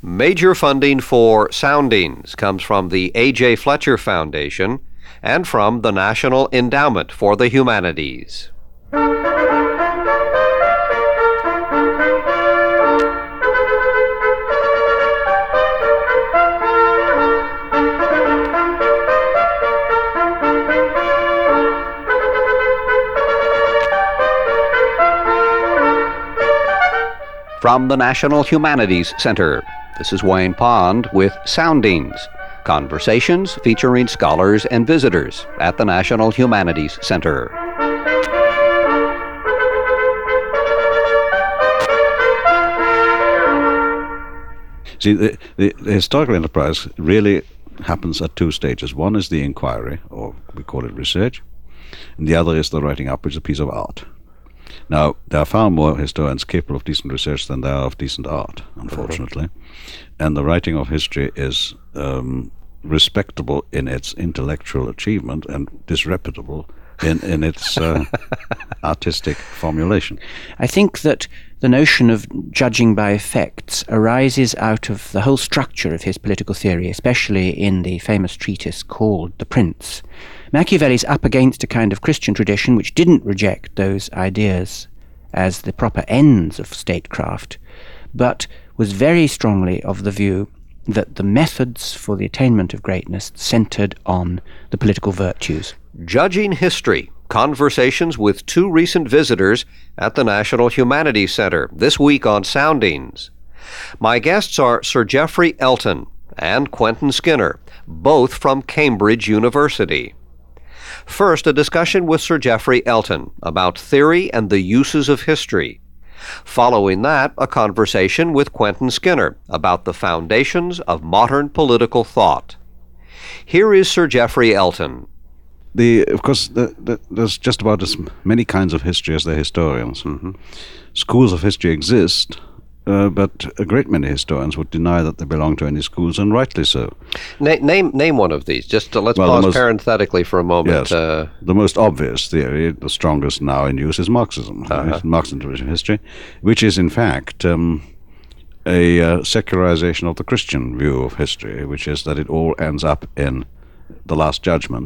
Major funding for Soundings comes from the A.J. Fletcher Foundation and from the National Endowment for the Humanities. From the National Humanities Center, this is Wayne Pond with Soundings, conversations featuring scholars and visitors at the National Humanities Center. See, the historical enterprise really happens at two stages. One is the inquiry, or we call it research, and the other is the writing up, which is a piece of art. Now, there are far more historians capable of decent research than there are of decent art, unfortunately. And the writing of history is respectable in its intellectual achievement and disreputable in its artistic formulation. I think that the notion of judging by effects arises out of the whole structure of his political theory, especially in the famous treatise called The Prince. Machiavelli's up against a kind of Christian tradition which didn't reject those ideas as the proper ends of statecraft, but was very strongly of the view that the methods for the attainment of greatness centered on the political virtues. Judging History, conversations with two recent visitors at the National Humanities Center, this week on Soundings. My guests are Sir Geoffrey Elton and Quentin Skinner, both from Cambridge University. First, a discussion with Sir Geoffrey Elton about theory and the uses of history. Following that, a conversation with Quentin Skinner about the foundations of modern political thought. Here is Sir Geoffrey Elton. Of course, there's just about as many kinds of history as there are historians. Schools of history exist, but a great many historians would deny that they belong to any schools, and rightly so. Name one of these. Let's pause parenthetically for a moment. Yes, the most obvious theory, the strongest now in use, is Marxism, Marxist tradition history, which is in fact a secularization of the Christian view of history, which is that it all ends up in the Last Judgment,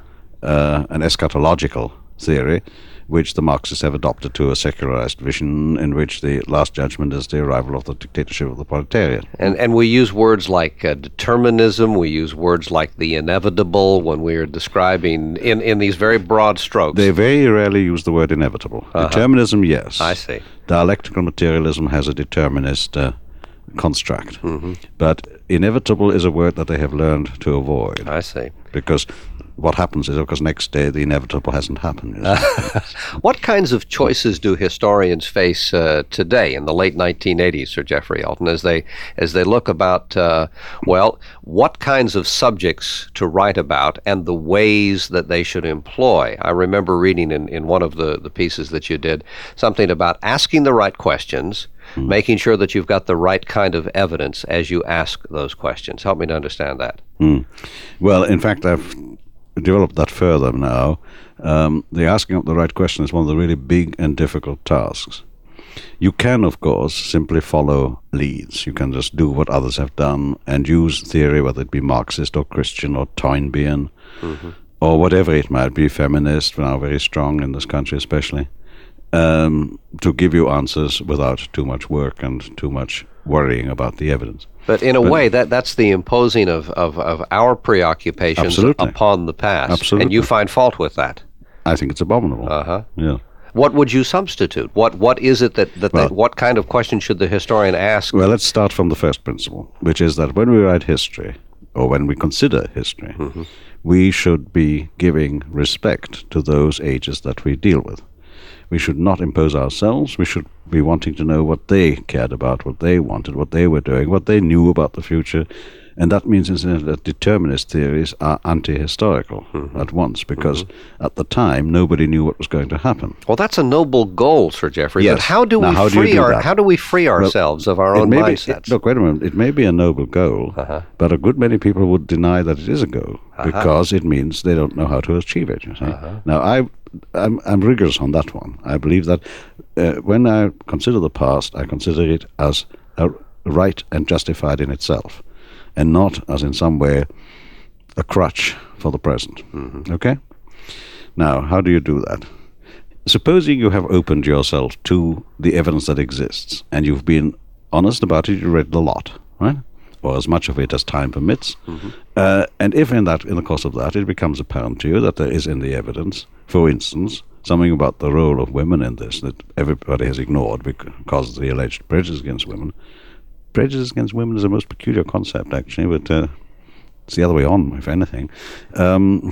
an eschatological theory, which the Marxists have adopted to a secularized vision in which the Last Judgment is the arrival of the dictatorship of the proletariat. And we use words like determinism, we use words like the inevitable when we are describing in these very broad strokes. They very rarely use the word inevitable. Determinism, yes. I see. Dialectical materialism has a determinist construct. But inevitable is a word that they have learned to avoid. I see. Because what happens is, of course, next day the inevitable hasn't happened. What kinds of choices do historians face today in the late 1980s, Sir Geoffrey Elton, as they look about, what kinds of subjects to write about and the ways that they should employ? I remember reading in one of the pieces that you did something about asking the right questions, making sure that you've got the right kind of evidence as you ask those questions. Help me to understand that. Well, in fact, I've developed that further now. The asking of the right question is one of the really big and difficult tasks. You can, of course, simply follow leads. You can just do what others have done and use theory, whether it be Marxist or Christian or Toynbean or whatever it might be, feminist, now very strong in this country especially, to give you answers without too much work and too much worrying about the evidence. But in a way, that's the imposing of our preoccupations upon the past. Absolutely. And you find fault with that. I think it's abominable. Yeah. What would you substitute? What is it what kind of question should the historian ask? Well, let's start from the first principle, which is that when we write history, or when we consider history, we should be giving respect to those ages that we deal with. We should not impose ourselves. We should be wanting to know what they cared about, what they wanted, what they were doing, what they knew about the future. And that means, incidentally, that determinist theories are anti-historical at once, because at the time, nobody knew what was going to happen. Well, that's a noble goal, Sir Geoffrey. Yes. But how do we free ourselves of our own mindsets? Look, wait a moment. It may be a noble goal, but a good many people would deny that it is a goal, because it means they don't know how to achieve it. You see? Now, I'm rigorous on that one. I believe that when I consider the past, I consider it as a right and justified in itself, and not as in some way a crutch for the present. Okay? Now, how do you do that? Supposing you have opened yourself to the evidence that exists, and you've been honest about it, you read a lot, right? Or as much of it as time permits. And if in the course of that it becomes apparent to you that there is in the evidence, for instance, something about the role of women in this that everybody has ignored because of the alleged prejudice against women. Prejudice against women is a most peculiar concept, actually, but it's the other way on, if anything. Let me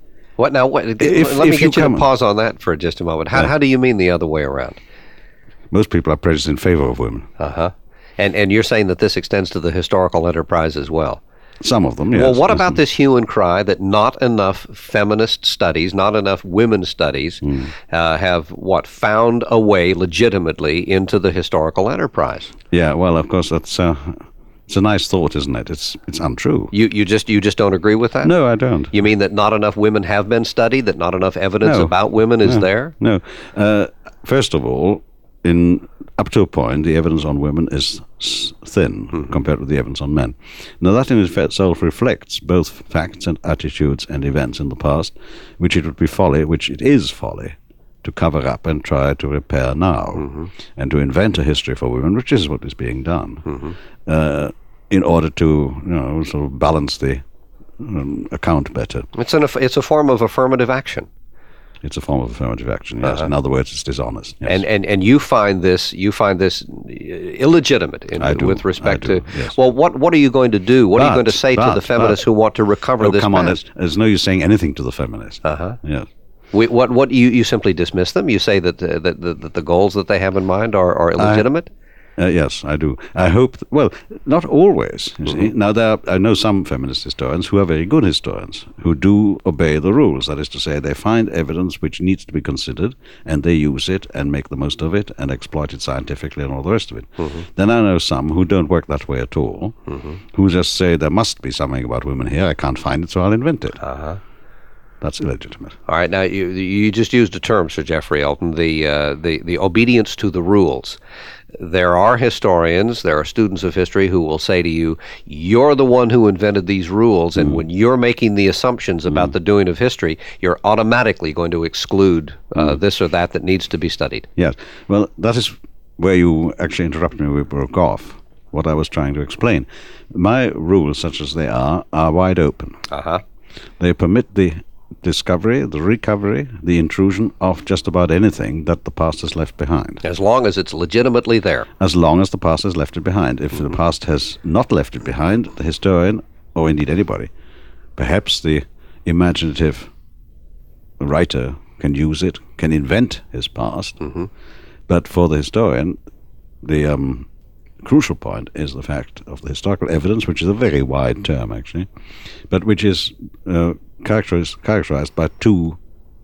get you to pause on that for just a moment. How do you mean the other way around? Most people are prejudiced in favor of women. And you're saying that this extends to the historical enterprise as well? Some of them, yes. Well, what about this hue and cry that not enough feminist studies, not enough women's studies have found a way legitimately into the historical enterprise? Yeah, well, of course, that's it's a nice thought, isn't it? It's untrue. You just don't agree with that? No, I don't. You mean that not enough women have been studied, that not enough evidence about women is there? No. First of all, up to a point, the evidence on women is thin compared with the evidence on men. Now, that in itself reflects both facts and attitudes and events in the past, which it is folly, to cover up and try to repair now, and to invent a history for women, which is what is being done, in order to sort of balance the account better. It's a form of affirmative action. It's a form of affirmative action, yes. In other words, it's dishonest. Yes. And you find this illegitimate with respect to. Yes. Well, what are you going to do? What are you going to say to the feminists who want to recover this? Come on, there's no use saying anything to the feminists. Yes. What you simply dismiss them? You say that the goals that they have in mind are illegitimate? Yes, I do. I hope. Well, not always. You see. Now, I know some feminist historians who are very good historians who do obey the rules. That is to say, they find evidence which needs to be considered, and they use it and make the most of it and exploit it scientifically and all the rest of it. Then I know some who don't work that way at all, who just say there must be something about women here. I can't find it, so I'll invent it. That's illegitimate. All right. Now, you just used a term, Sir Geoffrey Elton, the obedience to the rules. There are historians, there are students of history who will say to you, you're the one who invented these rules, and when you're making the assumptions about the doing of history, you're automatically going to exclude this or that needs to be studied. Yes. Well, that is where you actually interrupted me. We broke off what I was trying to explain. My rules, such as they are wide open. They permit the discovery, the recovery, the intrusion of just about anything that the past has left behind. As long as it's legitimately there. As long as the past has left it behind. If the past has not left it behind, the historian, or indeed anybody, perhaps the imaginative writer can use it, can invent his past. But for the historian, the crucial point is the fact of the historical evidence, which is a very wide term, actually, but which is characterized by two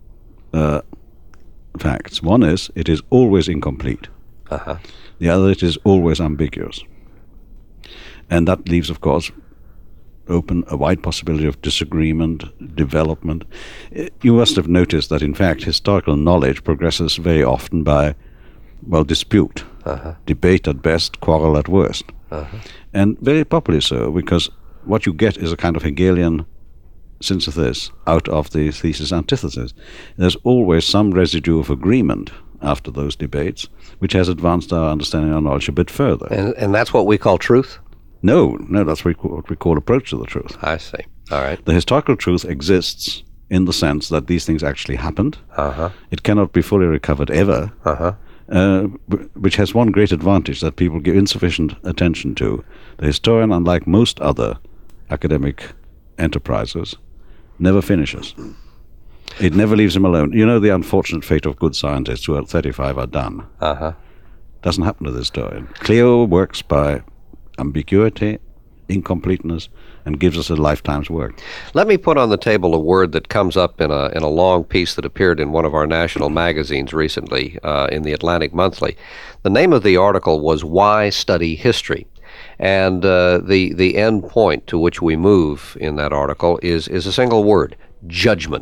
facts. One is it is always incomplete. The other, it is always ambiguous. And that leaves, of course, open a wide possibility of disagreement, development. You must have noticed that, in fact, historical knowledge progresses very often by, dispute, debate at best, quarrel at worst. And very properly so, because what you get is a kind of Hegelian synthesis out of the thesis-antithesis. There's always some residue of agreement after those debates, which has advanced our understanding and knowledge a bit further. And that's what we call truth? No, that's what we call approach to the truth. I see. All right. The historical truth exists in the sense that these things actually happened. It cannot be fully recovered ever, which has one great advantage that people give insufficient attention to. The historian, unlike most other academic enterprises, never finishes. It never leaves him alone. You know the unfortunate fate of good scientists who at 35 are done. Doesn't happen to the historian. Cleo works by ambiguity, incompleteness, and gives us a lifetime's work. Let me put on the table a word that comes up in a long piece that appeared in one of our national magazines recently, in the Atlantic Monthly. The name of the article was Why Study History? And the end point to which we move in that article is a single word: judgment.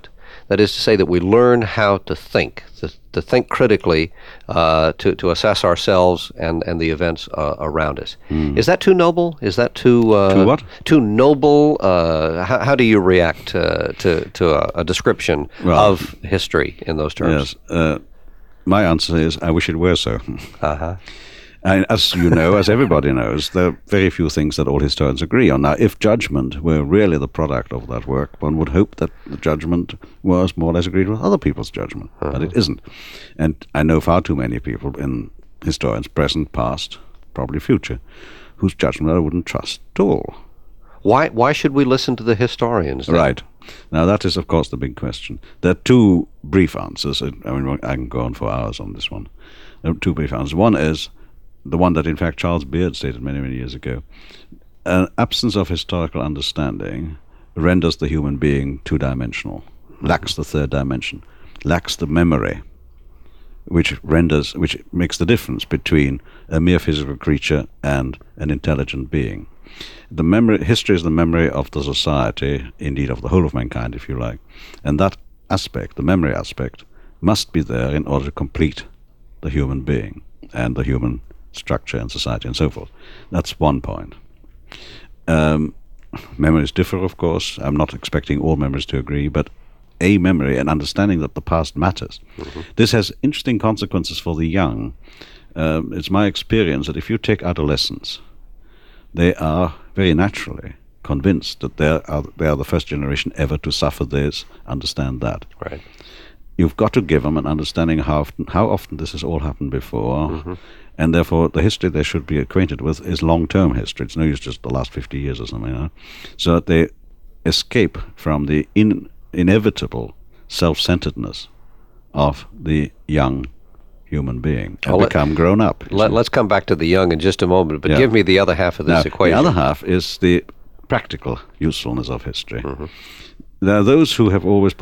That is to say that we learn how to think, to think critically, to assess ourselves and the events around us. Is that too noble? Is that too what? Too noble? How do you react to a description of history in those terms? Yes. My answer is, I wish it were so. Uh-huh. And as you know, as everybody knows, there are very few things that all historians agree on. Now, if judgment were really the product of that work, one would hope that the judgment was more or less agreed with other people's judgment, but it isn't. And I know far too many people, in historians, present, past, probably future, whose judgment I wouldn't trust at all. Why should we listen to the historians then? Right. Now, that is, of course, the big question. There are two brief answers. I mean, I can go on for hours on this one. There are two brief answers. One is the one that, in fact, Charles Beard stated many, many years ago. An absence of historical understanding renders the human being two-dimensional, lacks the third dimension, lacks the memory, which makes the difference between a mere physical creature and an intelligent being. History is the memory of the society, indeed of the whole of mankind, if you like. And that aspect, the memory aspect, must be there in order to complete the human being and the human structure and society and so forth. That's one point. Memories differ, of course. I'm not expecting all memories to agree, but a memory and understanding that the past matters. Mm-hmm. This has interesting consequences for the young. It's my experience that if you take adolescents, they are very naturally convinced that they are the first generation ever to suffer this, understand that. Right. You've got to give them an understanding how often this has all happened before, and therefore the history they should be acquainted with is long-term history. It's no use just the last 50 years or something, so that they escape from the inevitable self-centeredness of the young human being and become grown up. Let's come back to the young in just a moment, but give me the other half of this equation. The other half is the practical usefulness of history. There are those who have always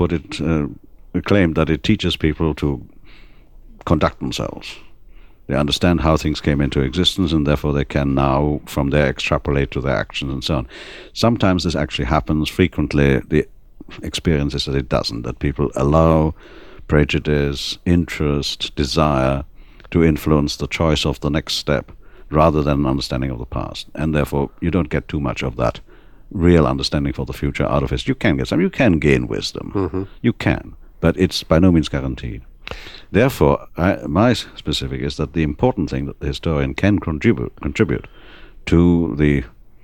claimed that it teaches people to conduct themselves. They understand how things came into existence, and therefore they can now from there extrapolate to their actions and so on. Sometimes this actually happens. Frequently the experience is that it doesn't, that people allow prejudice, interest, desire to influence the choice of the next step rather than an understanding of the past. And therefore you don't get too much of that real understanding for the future out of it. You can get some, you can gain wisdom. You can, but it's by no means guaranteed. Therefore, my specific is that the important thing that the historian can contribute to the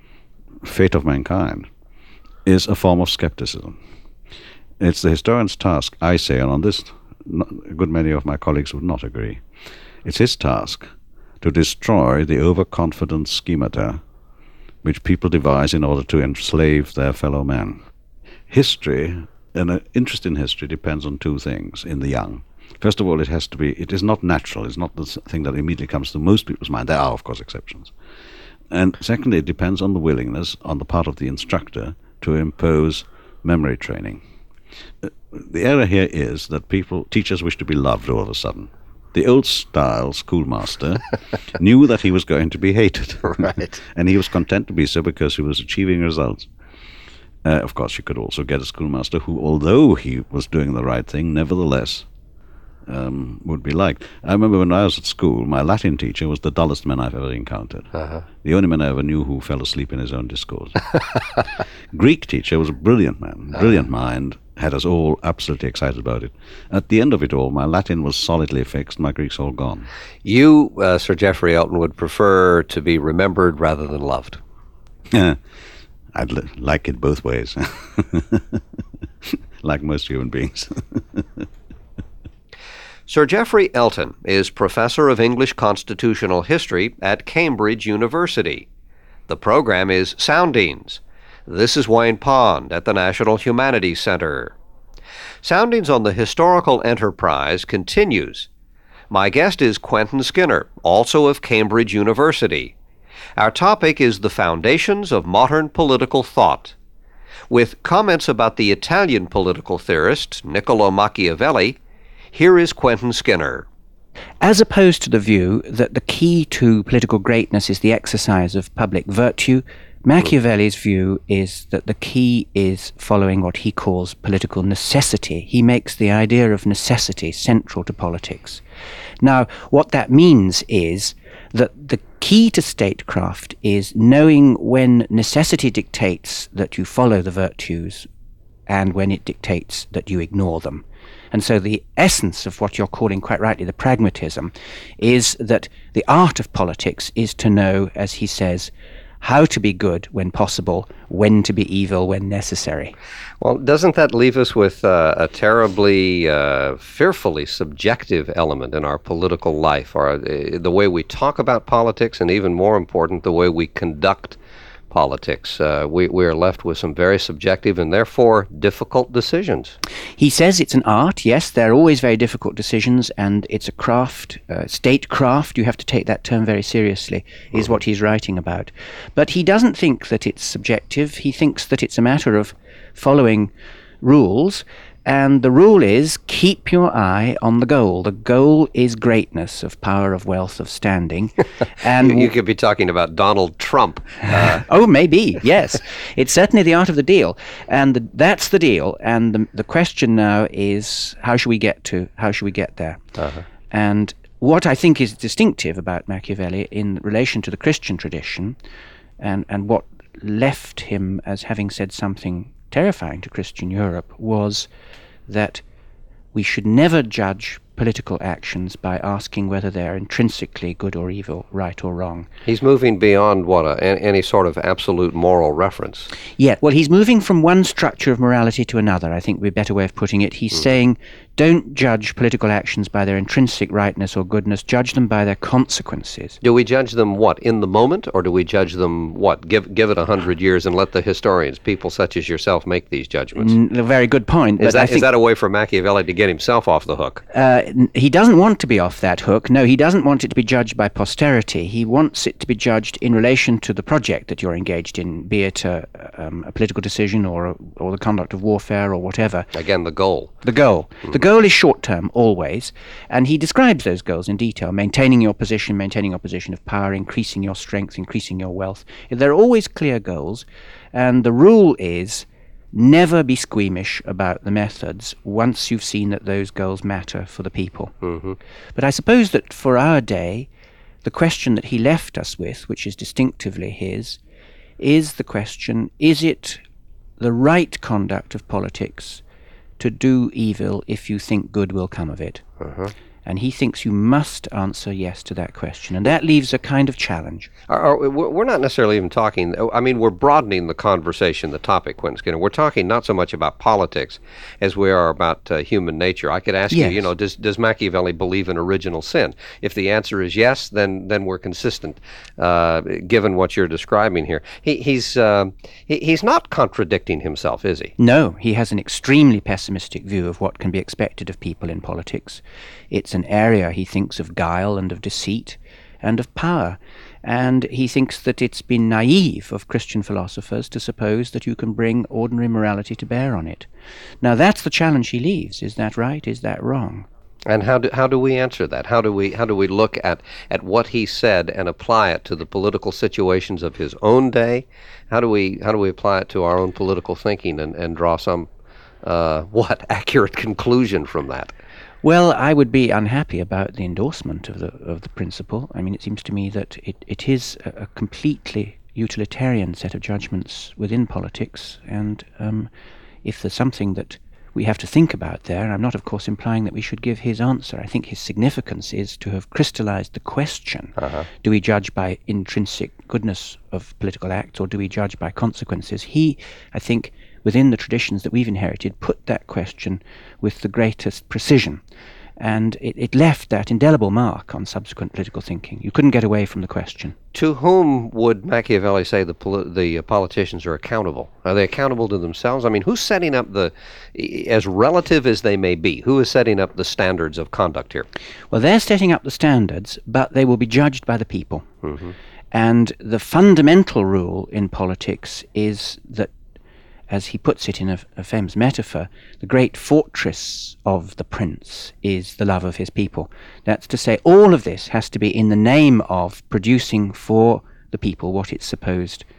fate of mankind is a form of skepticism. It's the historian's task, I say, and on this a good many of my colleagues would not agree. It's his task to destroy the overconfident schemata which people devise in order to enslave their fellow man. History, and an interest in history, depends on two things in the young. First of all, it is not natural. It's not the thing that immediately comes to most people's mind. There are, of course, exceptions. And secondly, it depends on the willingness on the part of the instructor to impose memory training. The error here is that teachers wish to be loved all of a sudden. The old-style schoolmaster knew that he was going to be hated. Right. And he was content to be so because he was achieving results. Of course, you could also get a schoolmaster who, although he was doing the right thing, nevertheless would be liked. I remember when I was at school, my Latin teacher was the dullest man I've ever encountered. The only man I ever knew who fell asleep in his own discourse. Greek teacher was a brilliant man, brilliant mind, had us all absolutely excited about it. At the end of it all, my Latin was solidly fixed, my Greek's all gone. You, Sir Geoffrey Elton, would prefer to be remembered rather than loved. I'd like it both ways. Like most human beings. Sir Geoffrey Elton is Professor of English Constitutional History at Cambridge University. The program is Soundings. This is Wayne Pond at the National Humanities Center. Soundings on the Historical Enterprise continues. My guest is Quentin Skinner, also of Cambridge University. Our topic is the foundations of modern political thought. With comments about the Italian political theorist Niccolo Machiavelli, here is Quentin Skinner. As opposed to the view that the key to political greatness is the exercise of public virtue, Machiavelli's view is that the key is following what he calls political necessity. He makes the idea of necessity central to politics. Now, what that means is that the key to statecraft is knowing when necessity dictates that you follow the virtues and when it dictates that you ignore them. And so the essence of what you're calling quite rightly the pragmatism is that the art of politics is to know, as he says, how to be good when possible, when to be evil when necessary. Well, doesn't that leave us with a terribly, fearfully subjective element in our political life, or the way we talk about politics, and even more important, the way we conduct politics? We are left with some very subjective and therefore difficult decisions. He says it's an art. Yes, they're always very difficult decisions, and it's a craft, statecraft. You have to take that term very seriously, is what he's writing about. But he doesn't think that it's subjective. He thinks that it's a matter of following rules. And the rule is, keep your eye on the goal. The goal is greatness, of power, of wealth, of standing. And you could be talking about Donald Trump. Oh, maybe, yes. It's certainly the art of the deal. And that's the deal. And the question now is, how should we get there? Uh-huh. And what I think is distinctive about Machiavelli in relation to the Christian tradition, and what left him as having said something terrifying to Christian Europe, was that we should never judge political actions by asking whether they're intrinsically good or evil, right or wrong. He's moving beyond any sort of absolute moral reference. Yeah, well, he's moving from one structure of morality to another, I think would be a better way of putting it. He's saying, don't judge political actions by their intrinsic rightness or goodness, judge them by their consequences. Do we judge them, in the moment, or do we judge them, give it 100 years and let the historians, people such as yourself, make these judgments? A very good point. Is that a way for Machiavelli to get himself off the hook? He doesn't want to be off that hook. No, he doesn't want it to be judged by posterity. He wants it to be judged in relation to the project that you're engaged in, be it a political decision or the conduct of warfare or whatever. Again, the goal. The goal. The goal is short-term, always, and he describes those goals in detail: maintaining your position of power, increasing your strength, increasing your wealth. They're always clear goals, and the rule is never be squeamish about the methods once you've seen that those goals matter for the people. Mm-hmm. But I suppose that for our day, the question that he left us with, which is distinctively his, is the question, is it the right conduct of politics to do evil if you think good will come of it? Uh-huh. And he thinks you must answer yes to that question. And that leaves a kind of challenge. We're not necessarily even talking, we're broadening the conversation, the topic, Quentin Skinner. We're talking not so much about politics as we are about human nature. I could ask you, does Machiavelli believe in original sin? If the answer is yes, then we're consistent, given what you're describing here. He's not contradicting himself, is he? No, he has an extremely pessimistic view of what can be expected of people in politics. It's an area, he thinks, of guile and of deceit and of power. And he thinks that it's been naive of Christian philosophers to suppose that you can bring ordinary morality to bear on it. Now, that's the challenge he leaves. Is that right? Is that wrong? And how do we answer that? How do we look at what he said and apply it to the political situations of his own day? How do we apply it to our own political thinking and draw some accurate conclusion from that? Well, I would be unhappy about the endorsement of the principle. I mean, it seems to me that it is a completely utilitarian set of judgments within politics, and if there's something that we have to think about there, I'm not, of course, implying that we should give his answer. I think his significance is to have crystallized the question. Uh-huh. Do we judge by intrinsic goodness of political acts, or do we judge by consequences? He, I think, within the traditions that we've inherited, put that question with the greatest precision. And it left that indelible mark on subsequent political thinking. You couldn't get away from the question. To whom would Machiavelli say the politicians are accountable? Are they accountable to themselves? I mean, who's setting up as relative as they may be, who is setting up the standards of conduct here? Well, they're setting up the standards, but they will be judged by the people. Mm-hmm. And the fundamental rule in politics is that, as he puts it in a famous metaphor, the great fortress of the prince is the love of his people. That's to say, all of this has to be in the name of producing for the people what it's supposed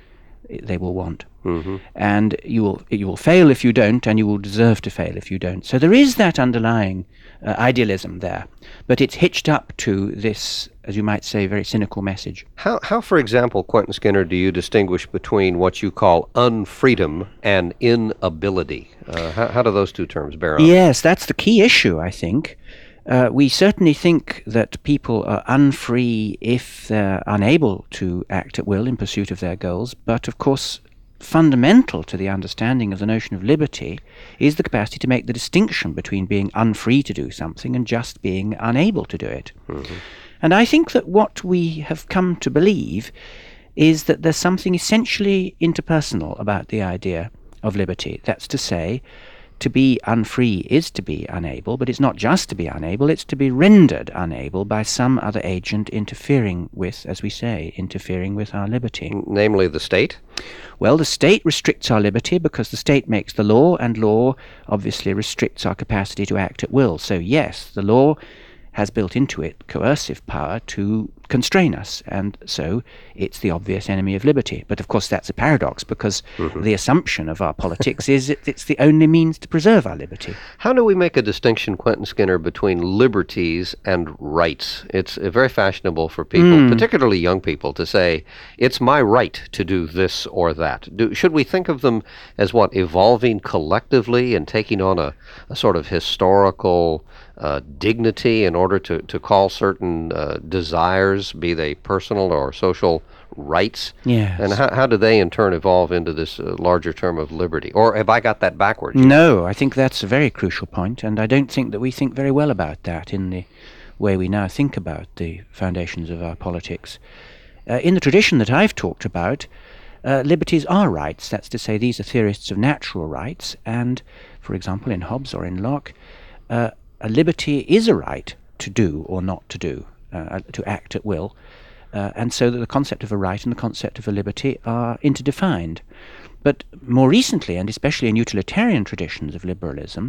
they will want. Mm-hmm. And you will fail if you don't, and you will deserve to fail if you don't. So there is that underlying idealism there, but it's hitched up to this, as you might say, very cynical message. How, for example, Quentin Skinner, do you distinguish between what you call unfreedom and inability? How do those two terms bear on? Yes, that's the key issue, I think. We certainly think that people are unfree if they're unable to act at will in pursuit of their goals, but of course fundamental to the understanding of the notion of liberty is the capacity to make the distinction between being unfree to do something and just being unable to do it. Mm-hmm. And I think that what we have come to believe is that there's something essentially interpersonal about the idea of liberty. That's to say, to be unfree is to be unable, but it's not just to be unable, it's to be rendered unable by some other agent interfering with, as we say, interfering with our liberty. Namely the state? Well, the state restricts our liberty because the state makes the law, and law obviously restricts our capacity to act at will. So yes, the law has built into it coercive power to constrain us, and so it's the obvious enemy of liberty. But of course that's a paradox, because the assumption of our politics is that it's the only means to preserve our liberty. How do we make a distinction, Quentin Skinner, between liberties and rights? It's very fashionable for people, particularly young people, to say, it's my right to do this or that. Should we think of them as what, evolving collectively and taking on a sort of historical dignity in order to call certain desires, be they personal or social rights? Yes. And how do they in turn evolve into this larger term of liberty? Or have I got that backwards? No, I think that's a very crucial point, and I don't think that we think very well about that in the way we now think about the foundations of our politics. In the tradition that I've talked about, liberties are rights. That's to say, these are theorists of natural rights, and, for example, in Hobbes or in Locke, a liberty is a right to do or not to do, to act at will, and so that the concept of a right and the concept of a liberty are interdefined. But more recently, and especially in utilitarian traditions of liberalism,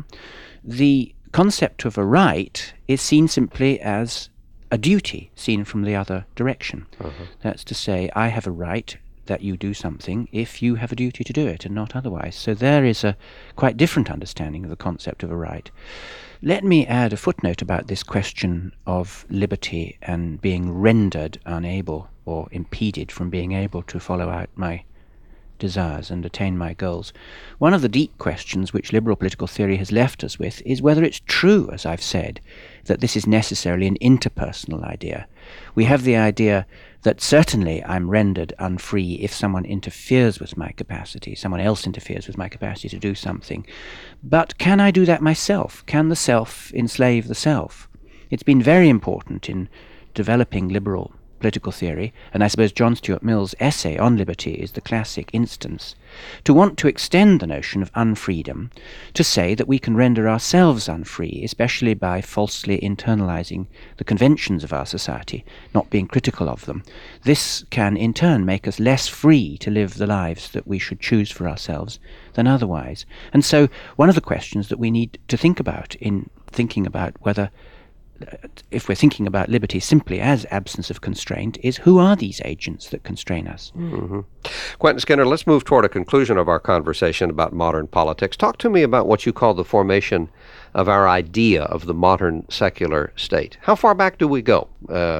the concept of a right is seen simply as a duty seen from the other direction. That's to say, I have a right that you do something if you have a duty to do it and not otherwise. So there is a quite different understanding of the concept of a right. Let me add a footnote about this question of liberty and being rendered unable or impeded from being able to follow out my desires and attain my goals. One of the deep questions which liberal political theory has left us with is whether it's true, as I've said, that this is necessarily an interpersonal idea. We have the idea that certainly I'm rendered unfree if someone interferes with my capacity, someone else interferes with my capacity to do something. But can I do that myself? Can the self enslave the self? It's been very important in developing liberal political theory, and I suppose John Stuart Mill's essay on liberty is the classic instance, to want to extend the notion of unfreedom to say that we can render ourselves unfree, especially by falsely internalizing the conventions of our society, not being critical of them. This can in turn make us less free to live the lives that we should choose for ourselves than otherwise. And so one of the questions that we need to think about in thinking about whether, if we're thinking about liberty simply as absence of constraint, is who are these agents that constrain us? Quentin Skinner, let's move toward a conclusion of our conversation about modern politics. Talk to me about what you call the formation of our idea of the modern secular state. How far back do we go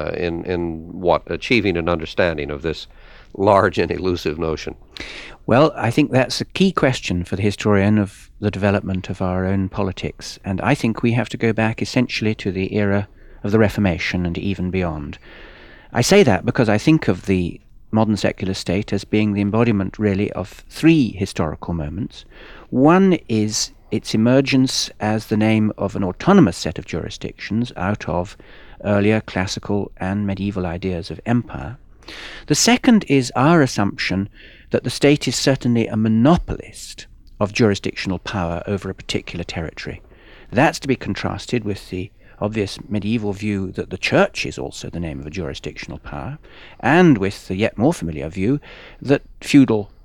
in achieving an understanding of this large and elusive notion? Well, I think that's a key question for the historian of the development of our own politics, and I think we have to go back essentially to the era of the Reformation and even beyond. I say that because I think of the modern secular state as being the embodiment really of three historical moments. One is its emergence as the name of an autonomous set of jurisdictions out of earlier classical and medieval ideas of empire. The second is our assumption that the state is certainly a monopolist of jurisdictional power over a particular territory. That's to be contrasted with the obvious medieval view that the church is also the name of a jurisdictional power, and with the yet more familiar view that feudal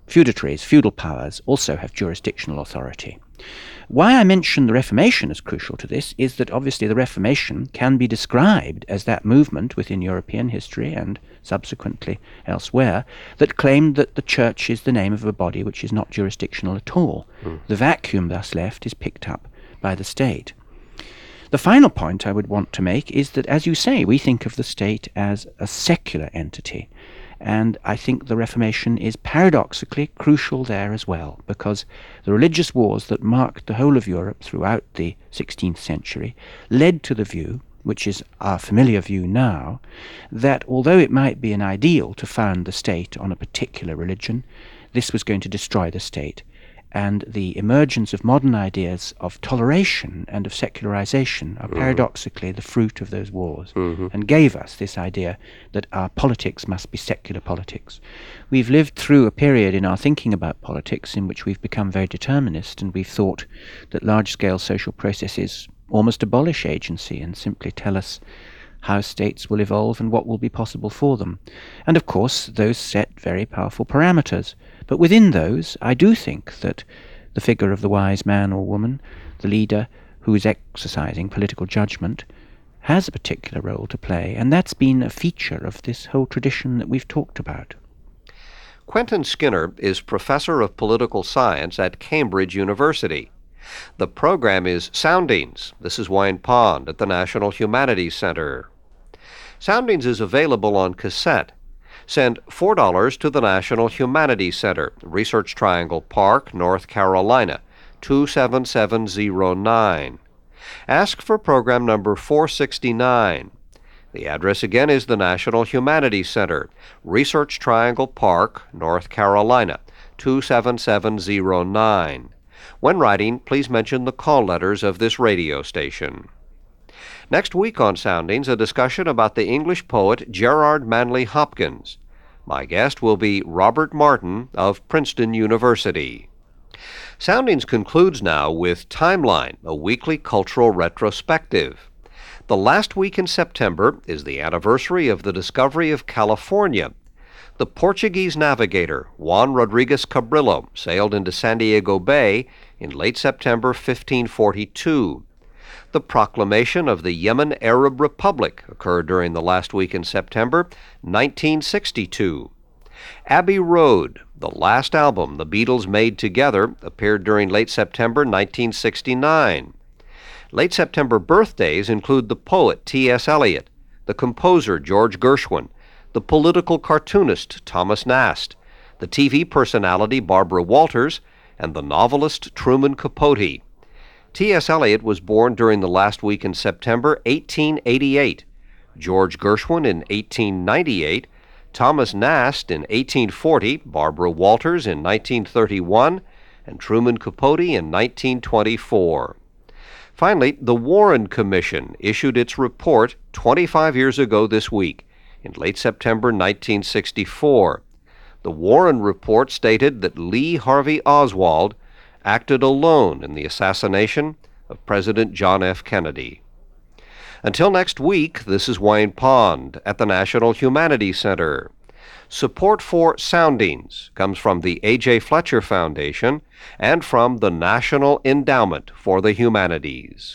feudatories, feudal powers, also have jurisdictional authority. Why I mention the Reformation as crucial to this is that obviously the Reformation can be described as that movement within European history and subsequently elsewhere that claimed that the church is the name of a body which is not jurisdictional at all. The vacuum thus left is picked up by the state. The final point I would want to make is that, as you say, we think of the state as a secular entity. And I think the Reformation is paradoxically crucial there as well, because the religious wars that marked the whole of Europe throughout the 16th century led to the view, which is our familiar view now, that although it might be an ideal to found the state on a particular religion, this was going to destroy the state. And the emergence of modern ideas of toleration and of secularization are paradoxically the fruit of those wars, and gave us this idea that our politics must be secular politics. We've lived through a period in our thinking about politics in which we've become very determinist, and we've thought that large-scale social processes almost abolish agency and simply tell us how states will evolve and what will be possible for them. And of course, those set very powerful parameters. But within those, I do think that the figure of the wise man or woman, the leader who is exercising political judgment, has a particular role to play, and that's been a feature of this whole tradition that we've talked about. Quentin Skinner is professor of political science at Cambridge University. The program is Soundings. This is Wayne Pond at the National Humanities Center. Soundings is available on cassette. Send $4 to the National Humanities Center, Research Triangle Park, North Carolina, 27709. Ask for program number 469. The address again is the National Humanities Center, Research Triangle Park, North Carolina, 27709. When writing, please mention the call letters of this radio station. Next week on Soundings, a discussion about the English poet Gerard Manley Hopkins. My guest will be Robert Martin of Princeton University. Soundings concludes now with Timeline, a weekly cultural retrospective. The last week in September is the anniversary of the discovery of California. The Portuguese navigator Juan Rodriguez Cabrillo sailed into San Diego Bay in late September 1542. The proclamation of the Yemen Arab Republic occurred during the last week in September 1962. Abbey Road, the last album the Beatles made together, appeared during late September 1969. Late September birthdays include the poet T.S. Eliot, the composer George Gershwin, the political cartoonist Thomas Nast, the TV personality Barbara Walters, and the novelist Truman Capote. T.S. Eliot was born during the last week in September 1888, George Gershwin in 1898, Thomas Nast in 1840, Barbara Walters in 1931, and Truman Capote in 1924. Finally, the Warren Commission issued its report 25 years ago this week, in late September 1964. The Warren Report stated that Lee Harvey Oswald acted alone in the assassination of President John F. Kennedy. Until next week, this is Wayne Pond at the National Humanities Center. Support for Soundings comes from the A.J. Fletcher Foundation and from the National Endowment for the Humanities.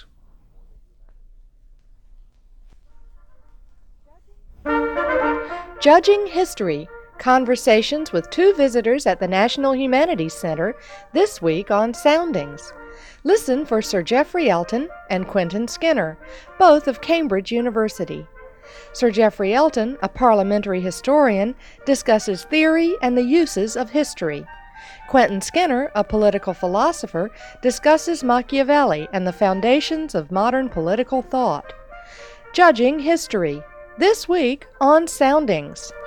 Judging History. Conversations with two visitors at the National Humanities Center this week on Soundings. Listen for Sir Geoffrey Elton and Quentin Skinner, both of Cambridge University. Sir Geoffrey Elton, a parliamentary historian, discusses theory and the uses of history. Quentin Skinner, a political philosopher, discusses Machiavelli and the foundations of modern political thought. Judging History, this week on Soundings.